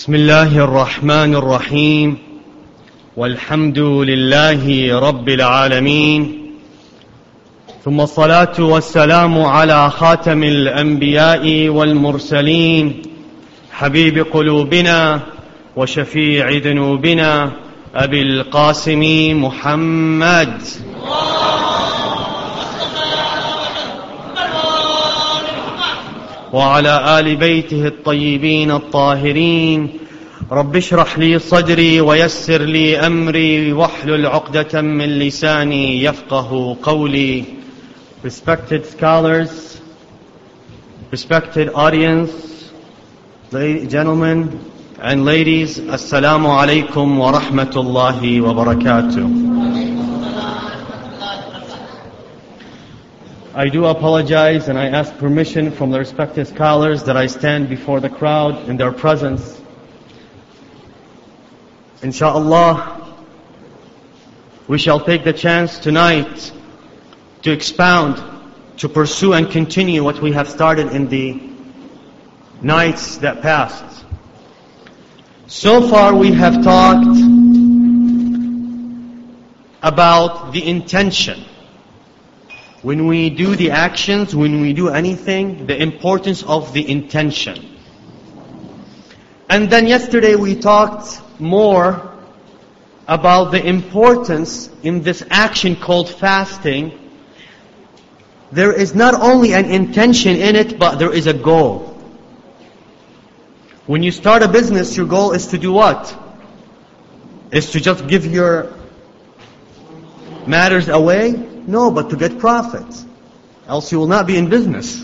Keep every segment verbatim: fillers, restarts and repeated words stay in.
بسم الله الرحمن الرحيم والحمد لله رب العالمين ثم الصلاة والسلام على خاتم الأنبياء والمرسلين حبيب قلوبنا وشفيع ذنوبنا أبي القاسم محمد وعلى آل بيته الطيبين الطاهرين رب اشرح لي صدري ويسر لي أمري واحلل عقدة من لساني يفقه قولي. Respected scholars, respected audience, gentlemen and ladies, Assalamu alaikum wa rahmatullahi wa barakatuh. I do apologize and I ask permission from the respected scholars that I stand before the crowd in their presence. Inshallah, we shall take the chance tonight to expound, to pursue and continue what we have started in the nights that passed. So far we have talked about the intention. When we do the actions, when we do anything, the importance of the intention. And then yesterday we talked more about the importance in this action called fasting. There is not only an intention in it, but there is a goal. When you start a business, your goal is to do what? Is to just give your matters away? No, but to get profit. Else you will not be in business.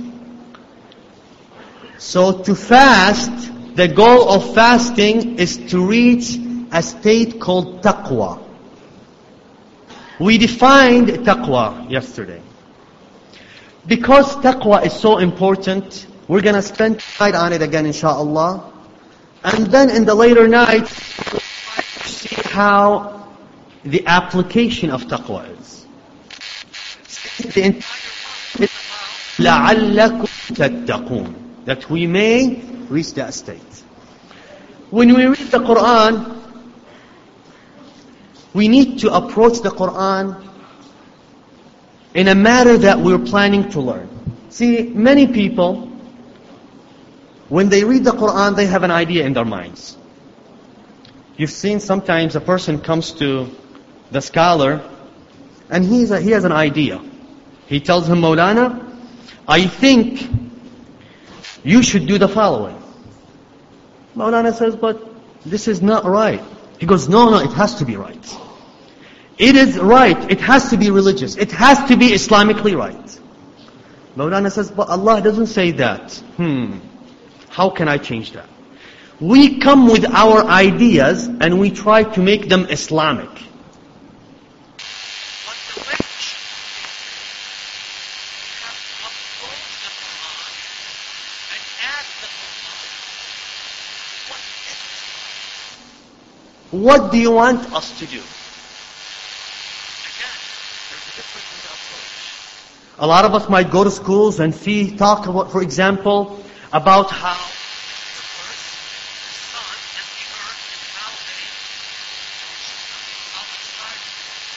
So to fast, the goal of fasting is to reach a state called taqwa. We defined taqwa yesterday. Because taqwa is so important, we're going to spend time on it again, inshallah. And then in the later night, we'll try to see how the application of taqwa is. The entire لَعَلَّكُمْ تَتَّقُونَ, that we may reach that state. When we read the Quran, we need to approach the Quran in a manner that we're planning to learn. See, many people, when they read the Quran, they have an idea in their minds. You've seen sometimes a person comes to the scholar and he's a, he has an idea. He tells him, Maulana, I think you should do the following. Maulana says, but this is not right. He goes, no, no, it has to be right. It is right. It has to be religious. It has to be Islamically right. Maulana says, but Allah doesn't say that. Hmm. How can I change that? We come with our ideas and we try to make them Islamic. What do you want us to do? Again, there's a difference in the approach. A lot of us might go to schools and see, talk about, for example, about how the earth, the sun, and the earth, and how they, how it starts.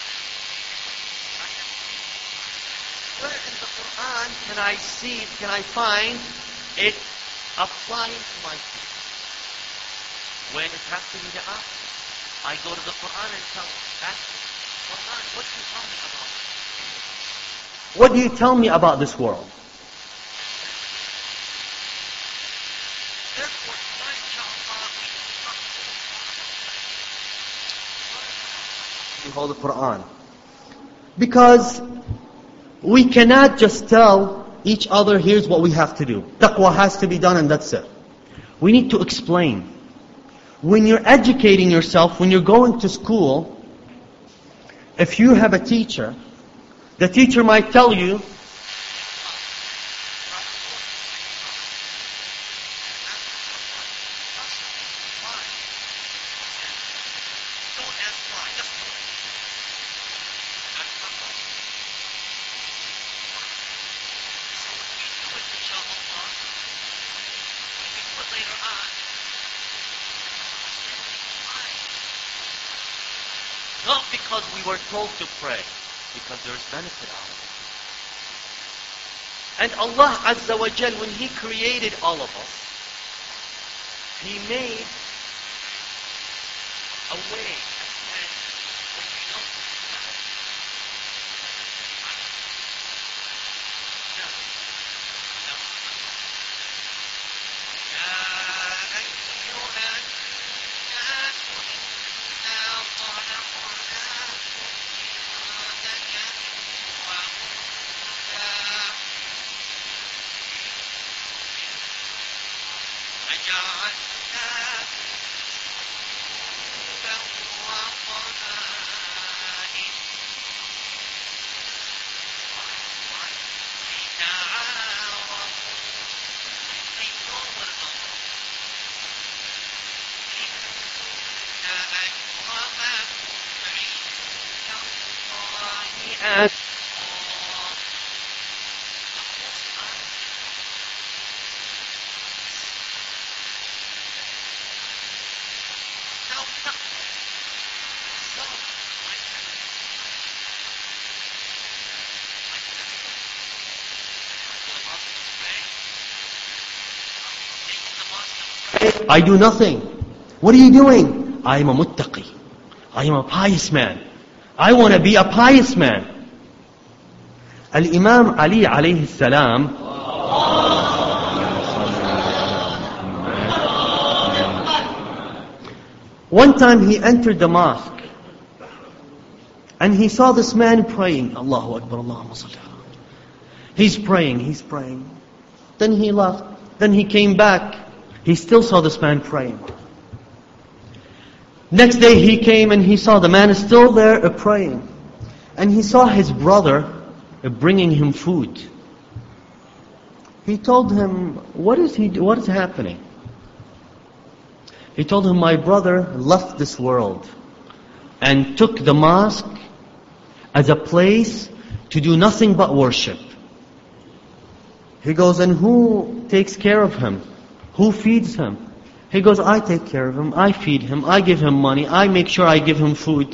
Where in the Quran can I see, can I find it applying to my people? When it has to be the opposite. I go to the Quran and tell them, Quran, what do you tell me about it? What do you tell me about this world? Therefore, tonight, inshallah, we hold the Quran. Because we cannot just tell each other, here's what we have to do. Taqwa has to be done and that's it. We need to explain. When you're educating yourself, when you're going to school, if you have a teacher, the teacher might tell you, Not because we were told to pray, because there's benefit out of it. And Allah Azza wa Jal, when He created all of us, He made a way. And I do nothing. What are you doing? I am a muttaqi. I am a pious man. I want to be a pious man. Al-Imam Ali alayhi salam, one time he entered the mosque and he saw this man praying. Allahu Akbar, Allahumma salli. He's praying, he's praying. Then he left. Then he came back. He still saw this man praying. Next day he came and he saw the man is still there uh, praying. And he saw his brother uh, bringing him food. He told him, what is he? What is happening? He told him, my brother left this world and took the mosque as a place to do nothing but worship. He goes, and who takes care of him? Who feeds him? He goes, I take care of him, I feed him, I give him money, I make sure I give him food.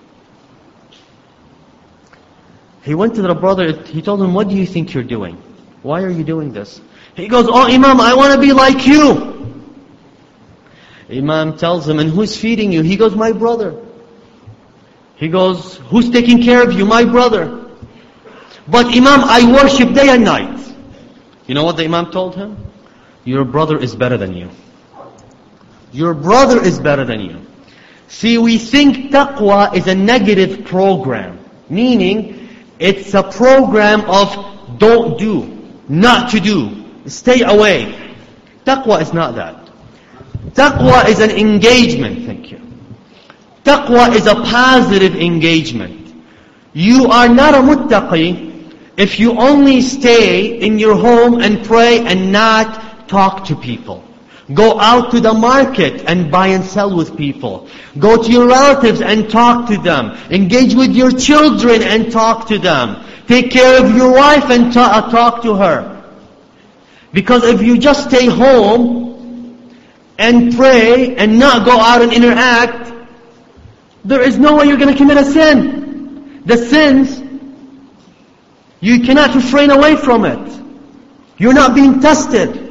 He went to the brother, he told him, what do you think you're doing? Why are you doing this? He goes, oh Imam, I want to be like you. Imam tells him, and who's feeding you? He goes, my brother. He goes, who's taking care of you? My brother. But Imam, I worship day and night. You know what the Imam told him? Your brother is better than you. Your brother is better than you. See, we think taqwa is a negative program. Meaning, it's a program of don't do, not to do, stay away. Taqwa is not that. Taqwa is an engagement, thank you. Taqwa is a positive engagement. You are not a muttaqi if you only stay in your home and pray and not talk to people. Go out to the market and buy and sell with people. Go to your relatives and talk to them. Engage with your children and talk to them. Take care of your wife and ta- talk to her. Because if you just stay home and pray and not go out and interact, there is no way you're going to commit a sin. The sins, you cannot refrain away from it. You're not being tested.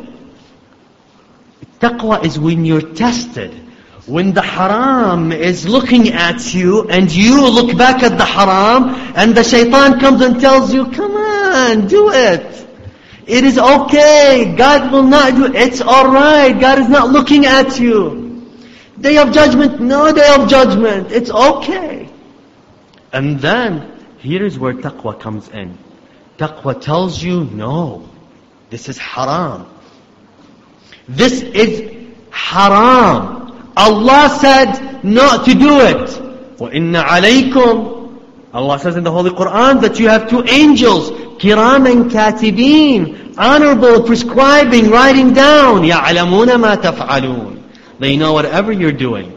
Taqwa is when you're tested. When the haram is looking at you and you look back at the haram and the shaitan comes and tells you, come on, do it. It is okay. God will not do it. It's alright. God is not looking at you. Day of judgment, no day of judgment. It's okay. And then, here is where taqwa comes in. Taqwa tells you, no, this is haram. This is haram. Allah said not to do it. وَإِنَّ عَلَيْكُمْ Allah says in the Holy Quran that you have two angels, كِرَامًا كَاتِبِينَ, honorable, prescribing, writing down, يَعْلَمُونَ مَا تَفْعَلُونَ. They know whatever you're doing.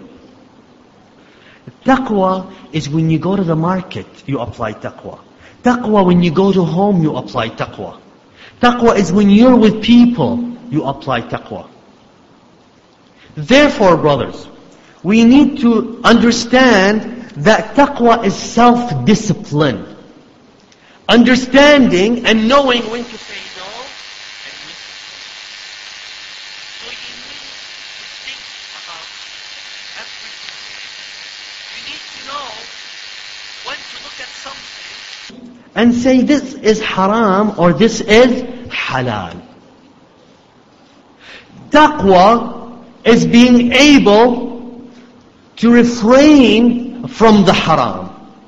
Taqwa is when you go to the market, you apply taqwa. Taqwa when you go to home, you apply taqwa. Taqwa is when you're with people, you apply taqwa. Therefore, brothers, we need to understand that taqwa is self-discipline. Understanding and knowing when to say no and when to say. So you need to think about everything. You need to know when to look at something and say this is haram or this is halal. Taqwa is being able to refrain from the haram.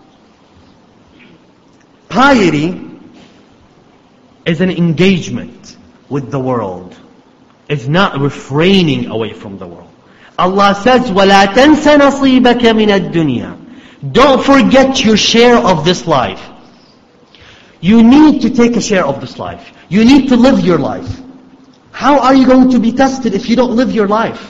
Piety is an engagement with the world. It's not refraining away from the world. Allah says, وَلَا تَنْسَ نَصِيبَكَ مِنَ الدُّنْيَا. Don't forget your share of this life. You need to take a share of this life. You need to live your life. How are you going to be tested if you don't live your life?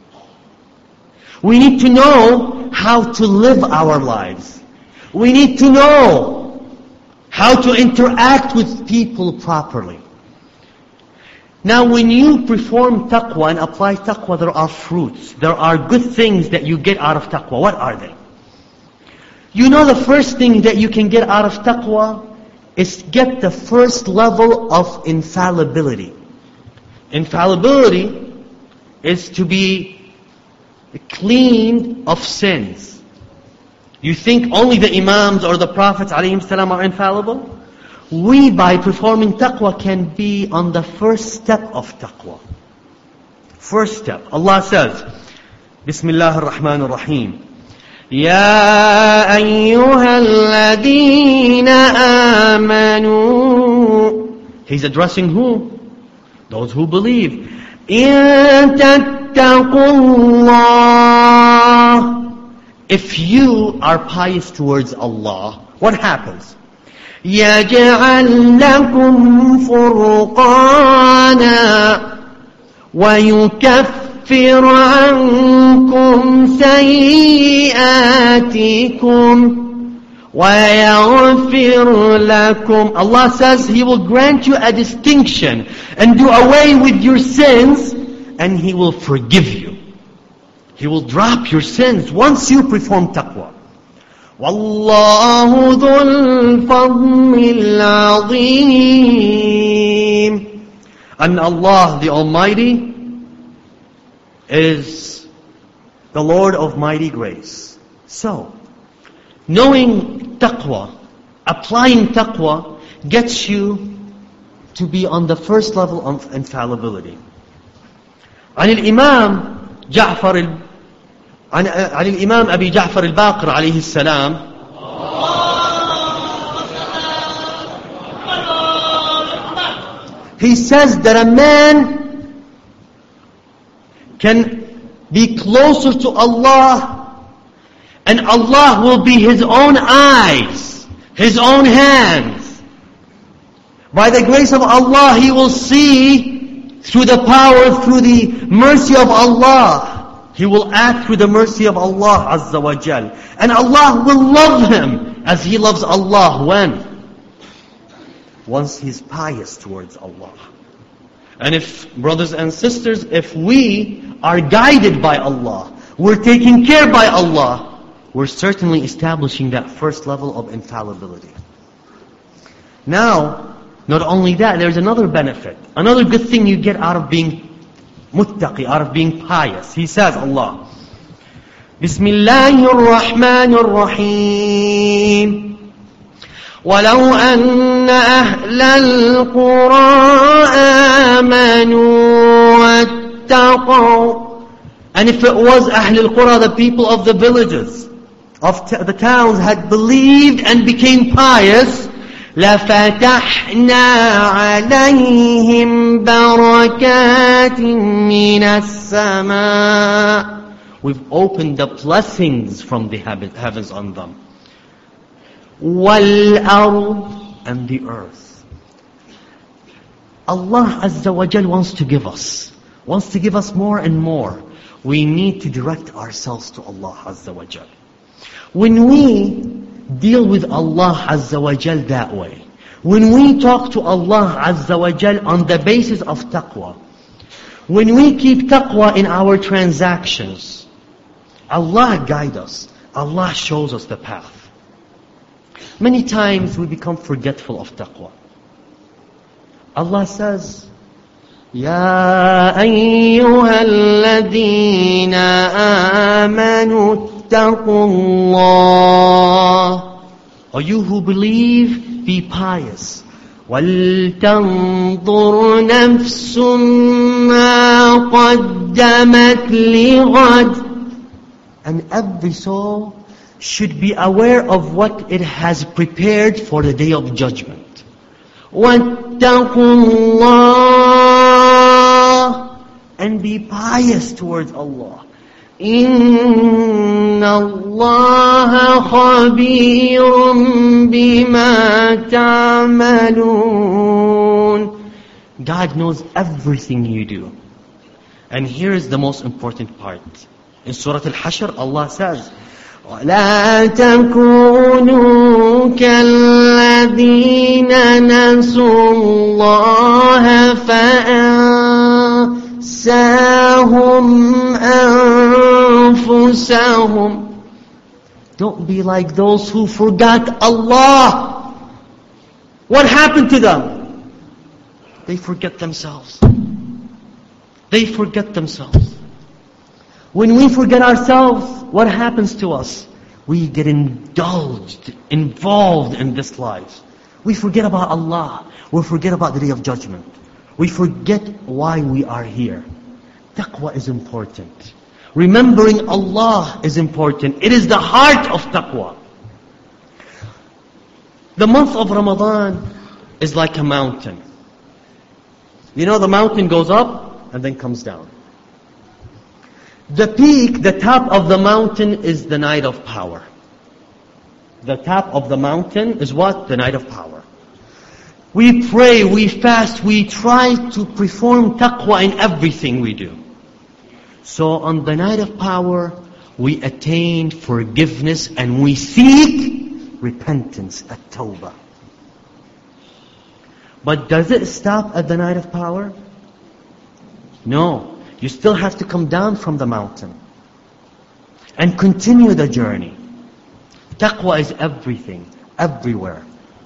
We need to know how to live our lives. We need to know how to interact with people properly. Now when you perform taqwa and apply taqwa, there are fruits. There are good things that you get out of taqwa. What are they? You know, the first thing that you can get out of taqwa is get the first level of infallibility. Infallibility is to be cleaned of sins. You think only the Imams or the Prophets ﷺ are infallible? We, by performing taqwa, can be on the first step of taqwa. First step. Allah says, Bismillah ar-Rahman ar-Rahim. Ya ayyuha alladhina amanu. He's addressing who? Those who believe. In tattaqullah. If you are pious towards Allah, what happens? يَجْعَلْ لَكُمْ فُرْقَانًا وَيُكَفِّرْ عَنْكُمْ سَيِّئَاتِكُمْ وَيَغْفِرْ لَكُمْ. Allah says He will grant you a distinction and do away with your sins, and He will forgive you. He will drop your sins once you perform taqwa. وَاللَّهُ ذُو الْفَضْلِ الْعَظِيمِ. And Allah the Almighty is the Lord of mighty grace. So, knowing taqwa, applying taqwa, gets you to be on the first level of infallibility. عن الإمام جعفر عن عن الإمام أبي جعفر الباقر عليه السلام he says that a man can be closer to Allah and Allah will be his own eyes, his own hands. By the grace of Allah, he will see through the power, through the mercy of Allah. He will act through the mercy of Allah Azza wa Jal. And Allah will love him as He loves Allah. When? Once he's pious towards Allah. And if, brothers and sisters, if we are guided by Allah, we're taken care by Allah, we're certainly establishing that first level of infallibility. Now, not only that, there's another benefit. Another good thing you get out of being muttaqi, out of being pious. He says, Allah, Bismillahir Rahmanir Rahim. وَلَوْ أَنَّ أَهْلَ الْقُرَىٰ آمَنُوا وَاتَّقَوْا. And if it was Ahl al-Qura, the people of the villages, of t- the towns, had believed and became pious, لَفَتَحْنَا عَلَيْهِمْ بَرَكَاتٍ مِّنَ السَّمَاءِ. We've opened the blessings from the heavens on them. وَالْأَرْضِ, and the earth. Allah Azza wa Jal wants to give us, wants to give us more and more. We need to direct ourselves to Allah Azza wa Jal. When we deal with Allah Azza wa Jal that way, when we talk to Allah Azza wa Jal on the basis of taqwa, when we keep taqwa in our transactions, Allah guides us. Allah shows us the path. Many times we become forgetful of taqwa. Allah says, يَا أَيُّهَا الَّذِينَ آمَنُوا اتَّقُوا اللَّهَ. O you who believe, be pious. وَلْتَنْظُرْ نَفْسٌ مَا قَدَّمَتْ لِغَدٍ. And every soul should be aware of what it has prepared for the day of judgment. وَاتَّقُوا اللَّهَ. And be pious towards Allah. إِنَّ اللَّهَ خَبِيرٌ بِمَا تَعْمَلُونَ. God knows everything you do. And here is the most important part. In Surah Al-Hashr, Allah says, وَلَا تَكُونُوا كَالَّذِينَ نَسُوا اللَّهَ فَأَنسَاهُمْ أَنفُسَهُمْ. Don't be like those who forgot Allah. What happened to them? They forget themselves. They forget themselves. When we forget ourselves, what happens to us? We get indulged, involved in this life. We forget about Allah. We forget about the Day of Judgment. We forget why we are here. Taqwa is important. Remembering Allah is important. It is the heart of taqwa. The month of Ramadan is like a mountain. You know, the mountain goes up and then comes down. The peak, the top of the mountain is the night of power. The top of the mountain is what? The night of power. We pray, we fast, we try to perform taqwa in everything we do. So on the night of power, we attain forgiveness and we seek repentance at tawbah. But does it stop at the night of power? No. You still have to come down from the mountain and continue the journey. Taqwa is everything, everywhere.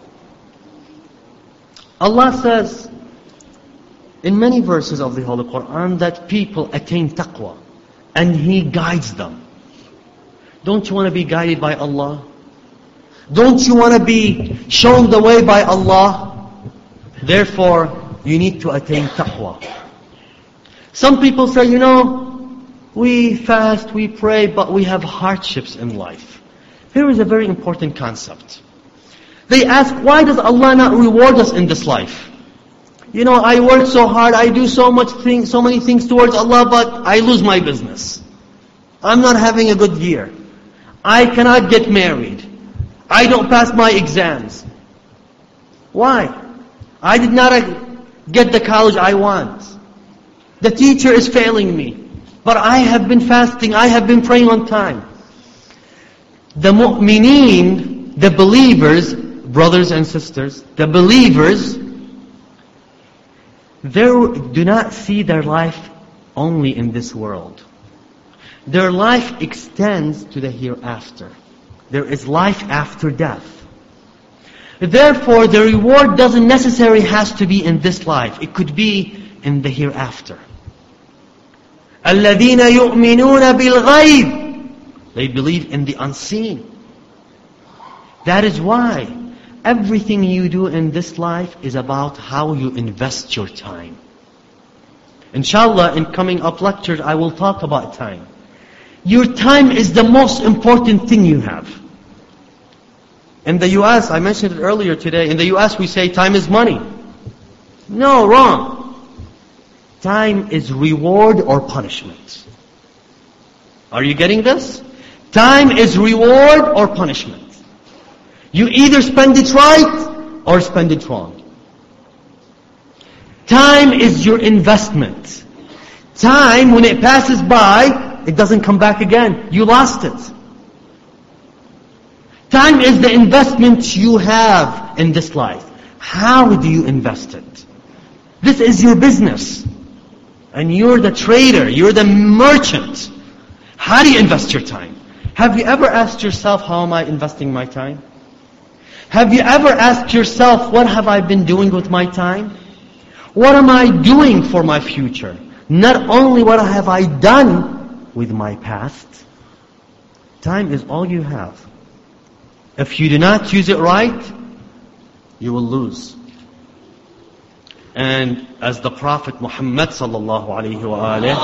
Allah says in many verses of the Holy Quran that people attain taqwa and He guides them. Don't you want to be guided by Allah? Don't you want to be shown the way by Allah? Therefore, you need to attain taqwa. Some people say, you know, we fast, we pray, but we have hardships in life. Here is a very important concept. They ask, why does Allah not reward us in this life? You know, I work so hard, I do so much thing, so many things towards Allah, but I lose my business. I'm not having a good year. I cannot get married. I don't pass my exams. Why? I did not get the college I want. The teacher is failing me. But I have been fasting, I have been praying on time. The mu'mineen, the believers, brothers and sisters, the believers, they do not see their life only in this world. Their life extends to the hereafter. There is life after death. Therefore, the reward doesn't necessarily have to be in this life. It could be in the hereafter. الَّذِينَ يُؤْمِنُونَ بِالْغَيْبِ. They believe in the unseen. That is why everything you do in this life is about how you invest your time. Inshallah, in coming up lectures, I will talk about time. Your time is the most important thing you have. In the U S, I mentioned it earlier today, in the U S we say time is money. No, wrong. Time is reward or punishment. Are you getting this? Time is reward or punishment. You either spend it right or spend it wrong. Time is your investment. Time, when it passes by, it doesn't come back again. You lost it. Time is the investment you have in this life. How do you invest it? This is your business. And you're the trader, you're the merchant. How do you invest your time? Have you ever asked yourself, how am I investing my time? Have you ever asked yourself, what have I been doing with my time? What am I doing for my future? Not only what have I done with my past. Time is all you have. If you do not use it right, you will lose. And as the Prophet Muhammad sallallahu alayhi wa alayhi,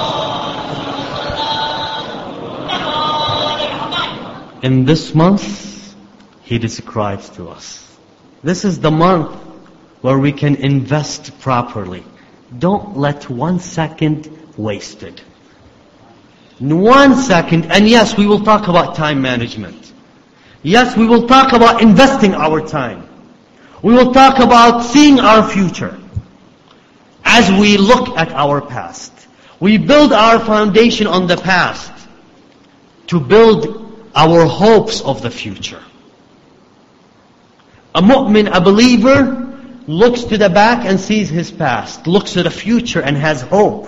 in this month, he describes to us. This is the month where we can invest properly. Don't let one second wasted. In one second, and yes, we will talk about time management. Yes, we will talk about investing our time. We will talk about seeing our future. As we look at our past, we build our foundation on the past to build our hopes of the future. A mu'min, a believer, looks to the back and sees his past, looks to the future and has hope.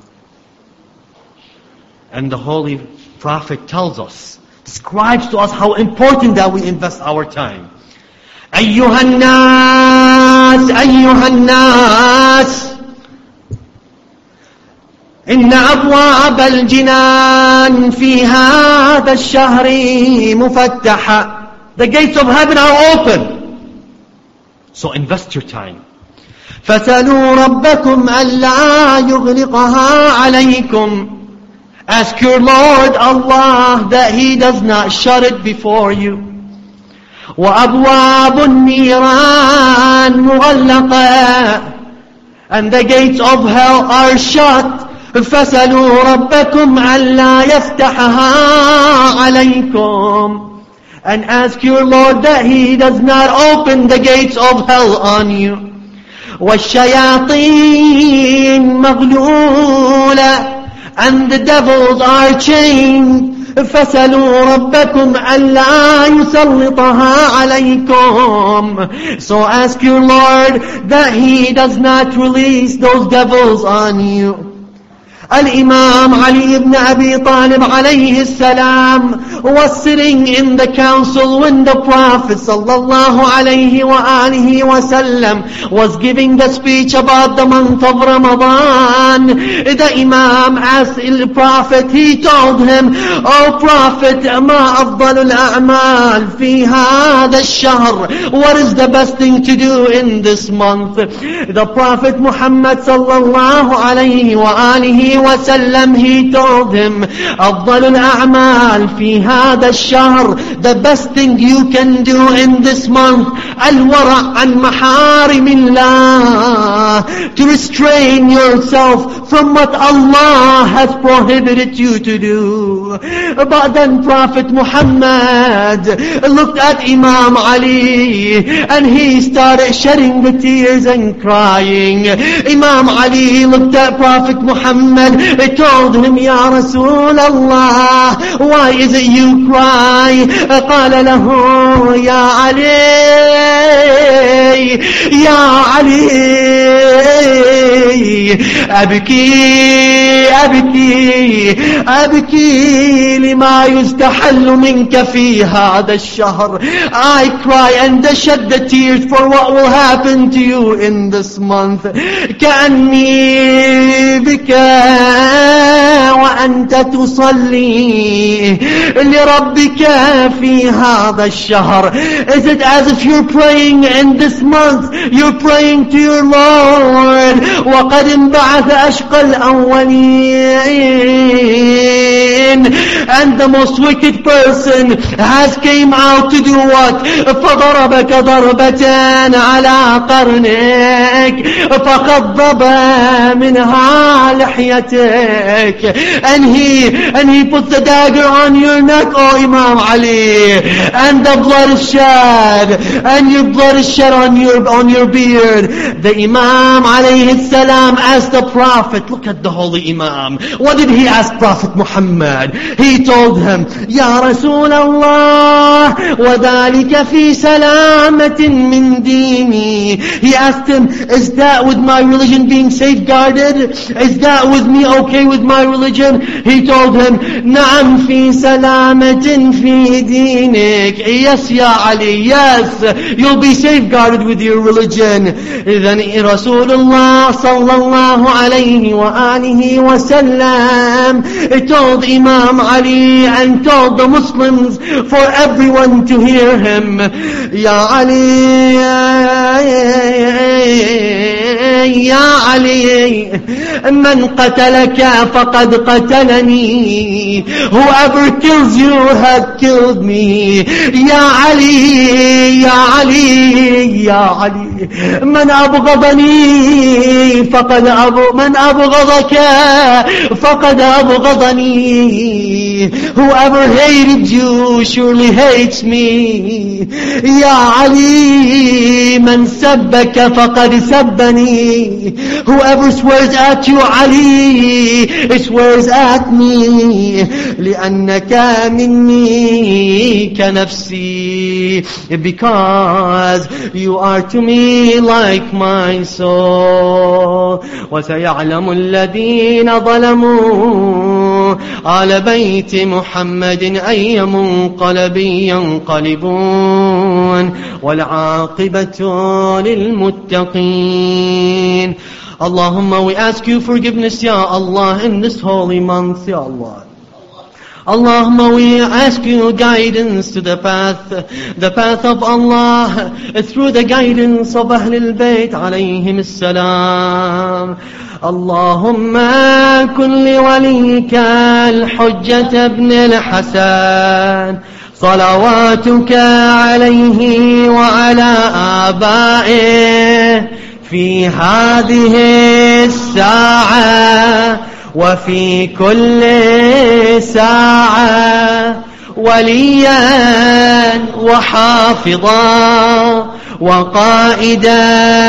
And the Holy Prophet tells us, describes to us how important that we invest our time. أيها الناس أيها الناس إن أبواب الجنان في هذا الشهر مفتحة. The gates of heaven are open. So invest your time. فَسَلُوا رَبَّكُمْ أَلَّا يُغْلِقَهَا عَلَيْكُمْ. Ask your Lord Allah that He does not shut it before you. وَأَبْوَابُ النِّيرَانِ مُغَلَّقَةً. And the gates of hell are shut. فَسَلُوا رَبَّكُمْ أَلَّا يَفْتَحَهَا عَلَيْكُمْ. And ask your Lord that He does not open the gates of hell on you. وَالشَّيَاطِينَ مَغْلُولَةً. And the devils are chained. فَسَلُوا رَبَّكُمْ أَلَّا يُسَلِّطَهَا عَلَيْكُمْ. So ask your Lord that He does not release those devils on you. Al-Imam Ali ibn Abi Talib alayhi salam was sitting in the council when the Prophet sallallahu alayhi wa alihi wasallam was giving the speech about the month of Ramadan. The Imam asked the Prophet, he told him, "O Prophet, ma afdalul a'mal fi hadha ash-shahr?" What is the best thing to do in this month? The Prophet Muhammad sallallahu alayhi wa alihi wasallam, he told him, "Afdalul a'mal fi hadha ash-shahr." The best thing you can do in this month, al-wara' an maharimillah, to restrain yourself from what Allah has prohibited you to do. But then Prophet Muhammad looked at Imam Ali and he started shedding the tears and crying. Imam Ali looked at Prophet Muhammad, he told him, "Ya Rasul Allah, why is it you cry?" قال له, "Ya Ali, Ya Ali, أبكي أبكي أبكي لما يستحل منك في هذا الشهر." I cry and shed the tears for what will happen to you in this month. كأني بك وأنت تصلي لربك في هذا الشهر. Is it as if you're praying in this month, you're praying to your Lord? وقد انبعث أشقى الأولين. And the most wicked person has came out to do what? فضربك ضربة على قرنك فقضب منها لحيتك. And he, and he puts the dagger on your neck, oh Imam Ali. And the blood is shed. And your blood is shed on your, on your beard. The Imam alayhi salam asked the Prophet, look at the holy Imam. What did he ask Prophet Muhammad? He told him, Ya Rasulallah, وَذَلِكَ فِي سَلَامَةٍ مِّن دِينِي. He asked him, is that with my religion being safeguarded? Is that with me okay with my religion? He told him, نعم في سلامة في دينك. Yes, Ya Ali, yes, you'll be safeguarded with your religion. Then Rasulullah sallallahu alayhi wa alihi wa sallam told Imam Ali and told the Muslims for everyone to hear him, Ya Ali, Ya Ali, man qatalaka faqad qatalani. Whoever kills you has killed me. Ya Ali, Ya Ali, Ya Ali, man abghadani faqad abu man abghadaka faqad abghadani. Whoever hated you surely hates me. Ya Ali, man sabbaka faqad sabbani. Whoever swears at you, Ali, swears at me. لأنك مني كنفسي, because you are to me like my soul. وسيعلم الذين ظلموا على بيت محمد أي منقلب ينقلبون والعاقبة للمتقين. Allahumma, we ask you forgiveness, Ya Allah, in this holy month, Ya Allah. Allahumma, we ask you guidance to the path, the path of Allah, through the guidance of Ahlul Bayt alayhim as-salam. Allahumma kun li waliyika al-Hujjat ibn al-Hasan, salawatuka alayhi wa ala aba'ih في هذه الساعة وفي كل ساعة وليا وحافظا وقائدا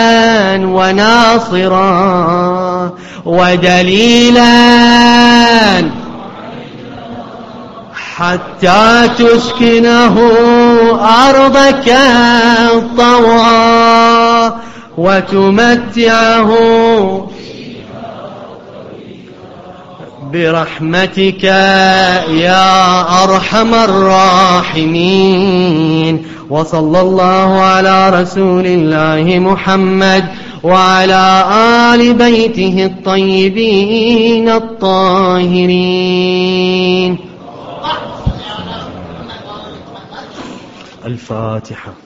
وناصرا ودليلا حتى تسكنه أرضك طوعا وتمتعه برحمتك يا أرحم الراحمين. وصلى الله على رسول الله محمد وعلى آل بيته الطيبين الطاهرين. الفاتحة.